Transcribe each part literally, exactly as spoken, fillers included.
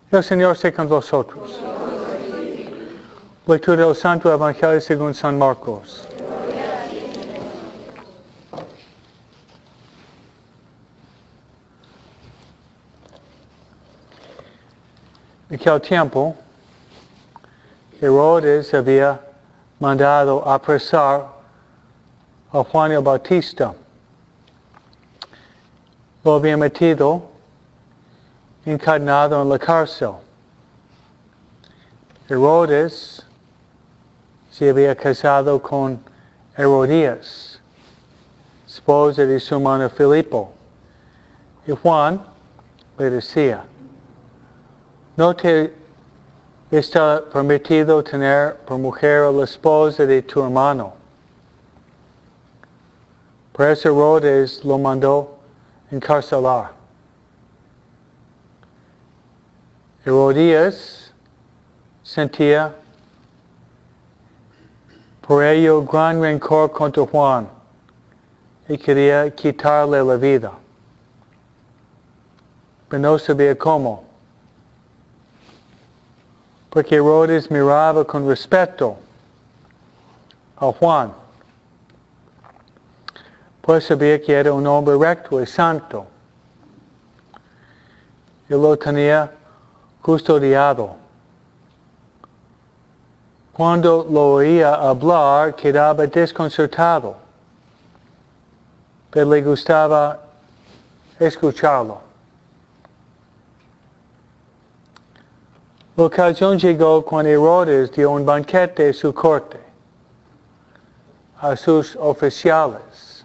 El Señor esté con vosotros. Lectura del Santo Evangelio según San Marcos. En aquel tiempo, Herodes había mandado apresar a Juan el Bautista. Lo había metido encadenado en la cárcel. Herodes se había casado con Herodías, esposa de su hermano Filipo. Y Juan le decía, no te está permitido tener por mujer a la esposa de tu hermano. Por eso Herodes lo mandó encarcelar. Herodías sentía por ello gran rencor contra Juan y quería quitarle la vida. Pero no sabía cómo. Porque Herodes miraba con respeto a Juan. Pues sabía que era un hombre recto y santo. Y lo tenía custodiado. Cuando lo oía hablar, quedaba desconcertado, pero le gustaba escucharlo. La ocasión llegó cuando Herodes dio un banquete en su corte a sus oficiales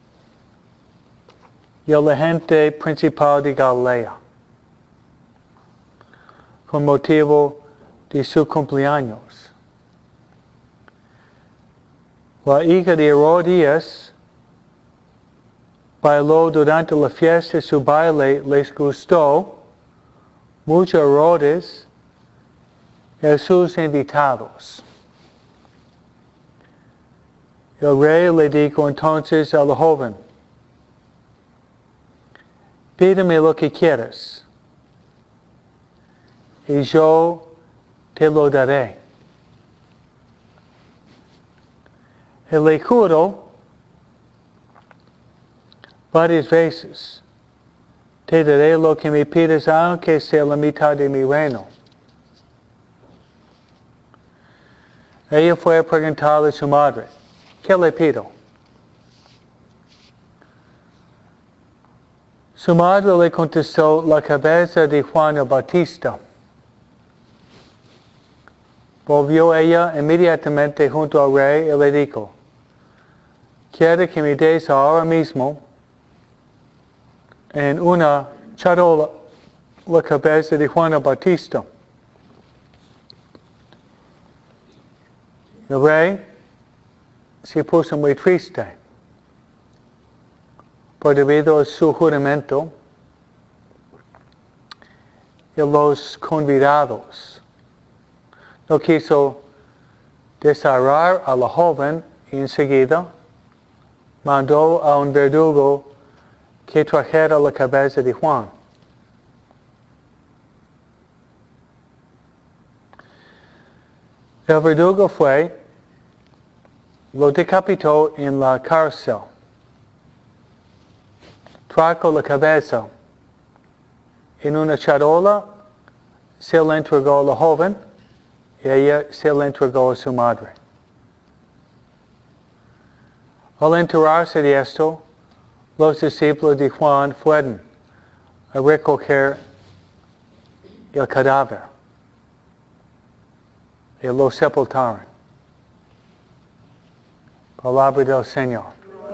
y a la gente principal de Galilea, con motivo de su cumpleaños. La hija de Herodías bailó durante la fiesta, su baile les gustó mucho a Herodes y a sus invitados. El rey le dijo entonces a la joven, pídeme lo que quieras y yo te lo daré. Y le juro varias veces, te daré lo que me pides aunque sea la mitad de mi reino. Ella fue a preguntarle a su madre, ¿qué le pido? Su madre le contestó, la cabeza de Juan el Bautista. Volvió ella inmediatamente junto al rey y le dijo, quiero que me des ahora mismo en una charola la cabeza de Juan el Bautista. El rey se puso muy triste, por debido a su juramento y los convidados. No quiso desarrar a la joven y enseguida mandó a un verdugo que trajera la cabeza de Juan. El verdugo fue, lo decapitó en la cárcel, trajo la cabeza en una charola, se la entregó a la joven y ella se la entregó a su madre. Al enterarse de esto, los discípulos de Juan fueron a recoger el cadáver y lo sepultaron. Palabra del Señor.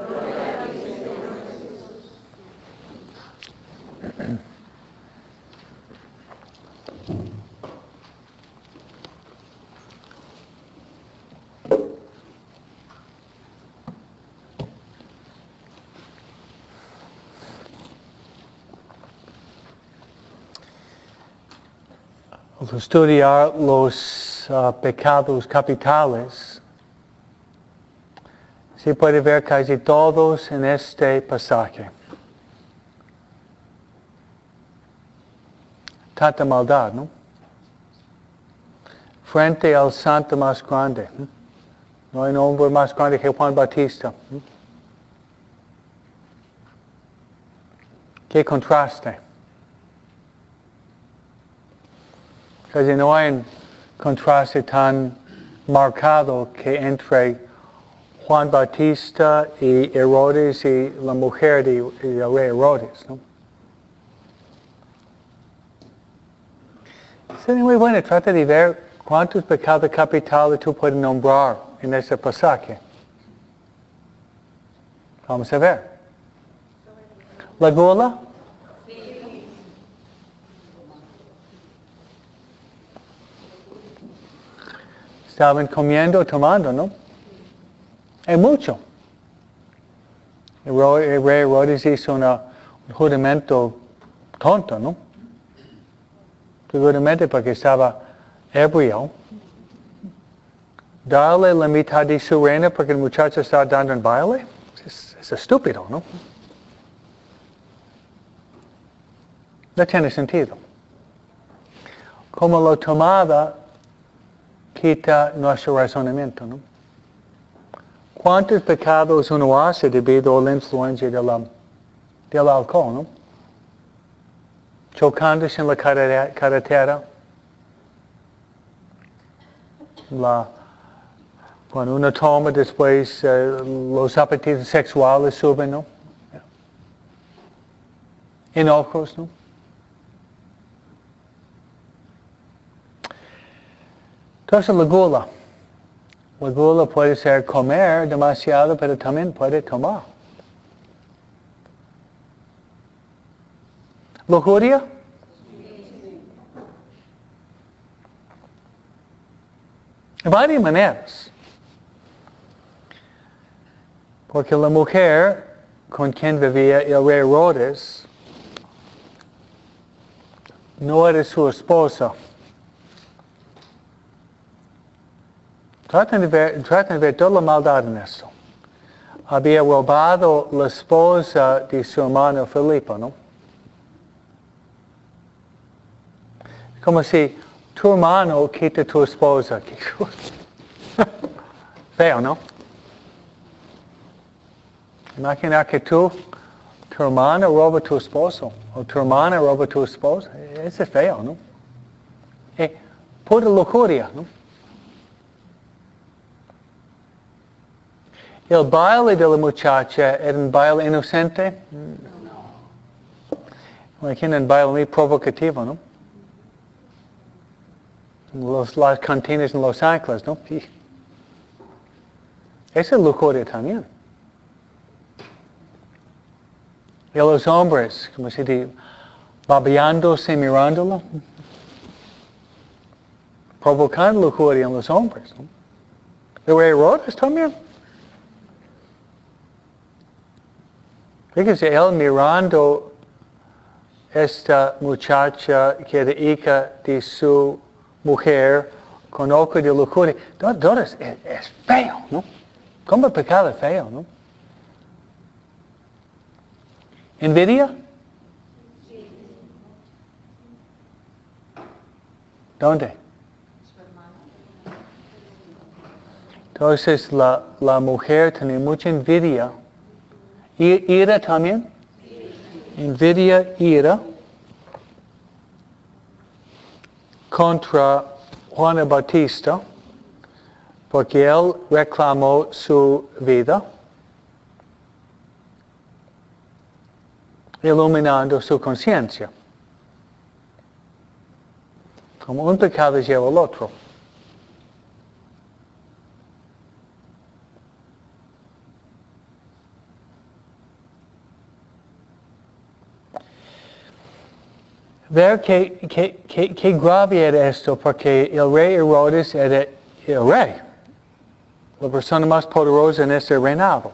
Al estudiar los uh, pecados capitales, se puede ver casi todos en este pasaje. Tanta maldad, ¿no? frente al santo más grande. No hay hombre más grande que Juan Bautista. Qué contraste. Porque no hay un contraste tan marcado que entre Juan Bautista y Herodes y la mujer de, de el rey Herodes, ¿no? Sería muy bueno, trata de ver cuántos pecados capitales tú puedes nombrar en ese pasaje. Vamos a ver. La gula. Estaban comiendo, tomando, ¿no? Hay mucho. El rey Herodes hizo una, un juramento tonto, ¿no? Seguramente porque estaba ebrio. Darle la mitad de su reina porque el muchacho está dando un baile. Es, es estúpido, ¿no? No tiene sentido. Como lo tomaba, quita nuestro razonamiento, ¿no? ¿Cuántos pecados uno hace debido a la influencia de la, del alcohol, no? Chocándose en la carretera. La, cuando uno toma después, uh, los apetitos sexuales suben, ¿no? Enojos, ¿no? Entonces la gula. La gula puede ser comer demasiado, pero también puede tomar. ¿Lujuria? De varias maneras. Porque la mujer con quien vivía el rey Herodes no era su esposa. Tratan de ver, tratan de ver toda la maldad en esto. Había robado la esposa de su hermano Felipe, ¿no? Como si tu hermano quita tu esposa. Feo, ¿no? Imagina que tú, tu hermana roba tu esposo, o tu hermana roba tu esposa. Eso es feo, ¿no? Eh, pura lujuria, ¿no? El baile de la muchacha era un baile inocente. Imagina un baile muy provocativo, ¿no? Los, las cantinas en Los Ángeles, ¿no? Esa es lujuria también. Y los hombres, como se dice, babeándose, mirándola, provocando lujuria en los hombres, ¿no? El rey Herodes también. Fíjese, él mirando esta muchacha que era hija de su mujer con ojo de lujuria. Todo es, es feo, ¿no? Como el pecado es feo, ¿no? ¿Envidia? ¿Dónde? Entonces la, la mujer tenía mucha envidia. ¿Ira también? Envidia, ira contra Juan Bautista porque él reclamó su vida, iluminando su conciencia. Como un pecado lleva al otro. Ver qué, qué, qué, qué grave era esto, porque el rey Herodes era el rey, la persona más poderosa en este reinado.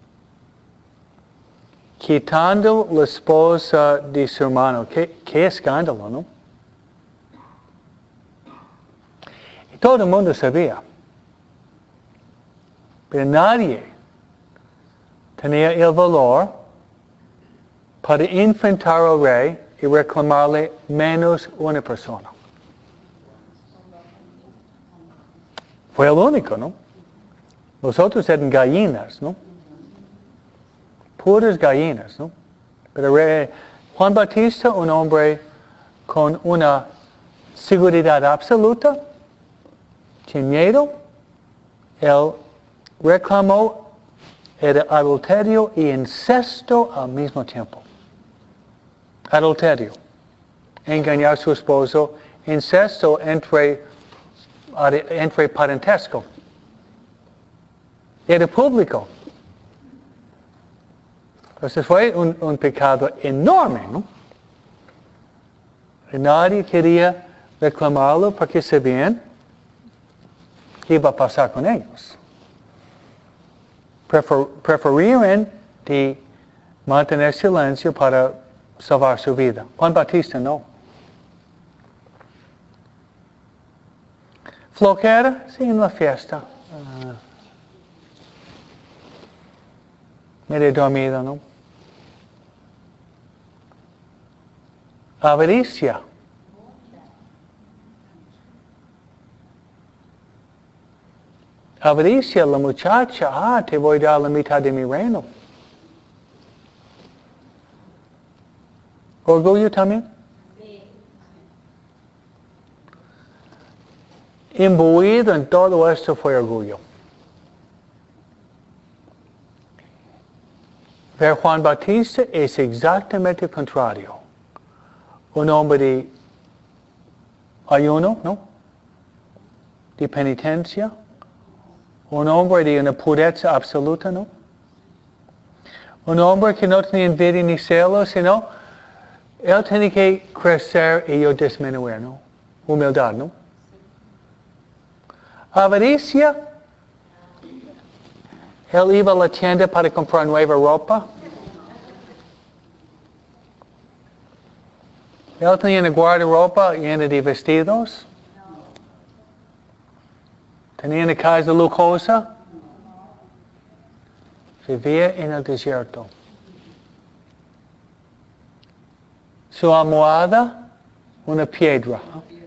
Quitando la esposa de su hermano. Qué, qué escándalo, ¿no? Y todo el mundo sabía. Pero nadie tenía el valor para enfrentar al rey y reclamarle menos una persona. Fue el único, ¿no? Los otros eran gallinas, ¿no? Puras gallinas, ¿no? Pero eh, Juan Bautista, un hombre con una seguridad absoluta, sin miedo, él reclamó el adulterio y incesto al mismo tiempo. Adulterio, engañar a su esposo, incesto entre, entre parentesco. Era público. Entonces fue un, un pecado enorme, ¿no? Y nadie quería reclamarlo porque sabían qué iba a pasar con ellos. Prefer, preferían de mantener silencio para salvar su vida. Juan Bautista no. Flojera, sí, en la fiesta. Uh, medio dormido, ¿no? Avaricia. Avaricia, la muchacha, ah, te voy a dar la mitad de mi reino. Orgullo también. Imbuido en todo esto fue orgullo. Ver Juan Bautista es exactamente el contrario. Un hombre de ayuno, ¿no? De penitencia. Un hombre de una pureza absoluta, ¿no? Un hombre que no tenía envidia ni celos, sino él tenía que crecer y yo disminuir, ¿no? Humildad, ¿no? Avaricia. Él iba a la tienda para comprar nueva ropa. Él tenía una guardarropa llena de vestidos. Tenía una casa lujosa. Vivía en el desierto. Su almohada, una piedra.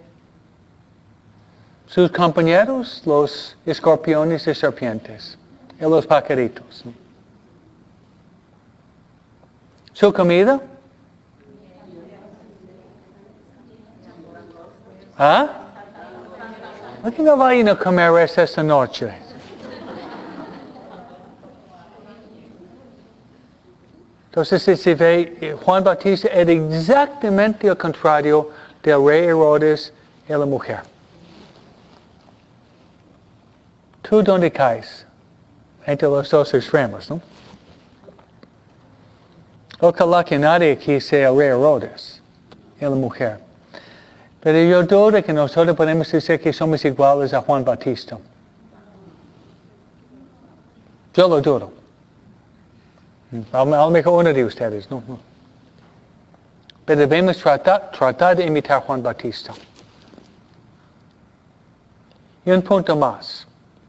Sus compañeros, los escorpiones y serpientes. Y los pajaritos. Su comida. ¿Ah? ¿Por qué no vayan a comer eso esta noche? Entonces, si se ve, Juan Bautista era exactamente el contrario del rey Herodes y la mujer. ¿Tú dónde caes? Entre los dos extremos, ¿no? Ojalá que nadie aquí sea el rey Herodes y la mujer. Pero yo dudo que nosotros podemos decir que somos iguales a Juan Bautista. Yo lo dudo. A lo mejor uno de ustedes, no, no. Pero debemos tratar, tratar de imitar a Juan Bautista. Y un punto más.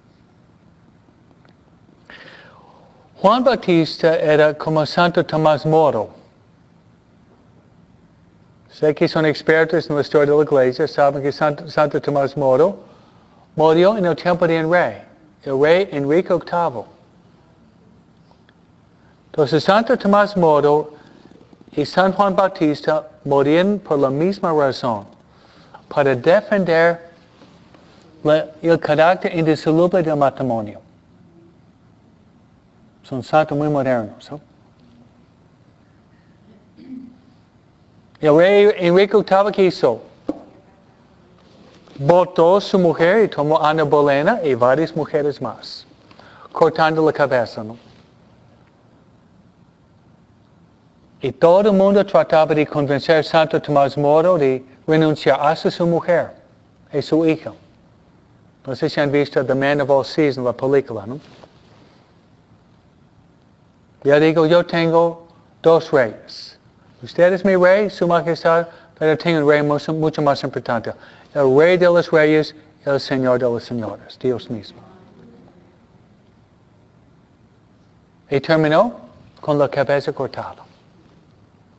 Juan Bautista era como Santo Tomás Moro. Sé que son expertos en la historia de la iglesia, saben que Santo, Santo Tomás Moro murió en el tiempo de un rey, el rey Enrique octavo. Entonces Santo Tomás Moro y San Juan Bautista morían por la misma razón, para defender la, el carácter indisoluble del matrimonio. Son santos muy modernos, ¿no? El rey Enrique octavo, ¿qué hizo? Botó a su mujer y tomó a Ana Bolena y varias mujeres más, cortando la cabeza, ¿no? Y todo el mundo trataba de convencer a Santo Tomás Moro de renunciar a su mujer y su hija. No sé si han visto The Man of All Seasons, la película, ¿no? Yo digo, yo tengo dos reyes. Usted es mi rey, su majestad, pero tengo un rey mucho, mucho más importante. El rey de los reyes, el señor de los señores, Dios mismo. Y terminó con la cabeza cortada.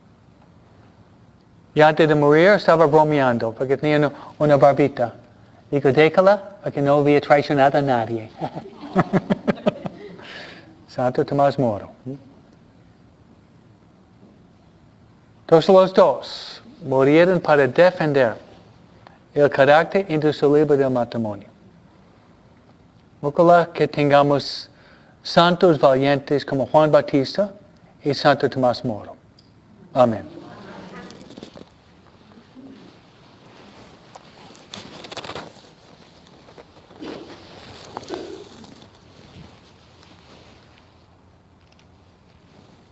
Y antes de morir estaba bromeando, porque tenía una barbita. Digo, déjala, para que no había traicionado a nadie. Santo Tomás Moro. Entonces los dos murieron para defender el carácter indisoluble del matrimonio. Ojalá que tengamos santos valientes como Juan Bautista y Santo Tomás Moro. Amén.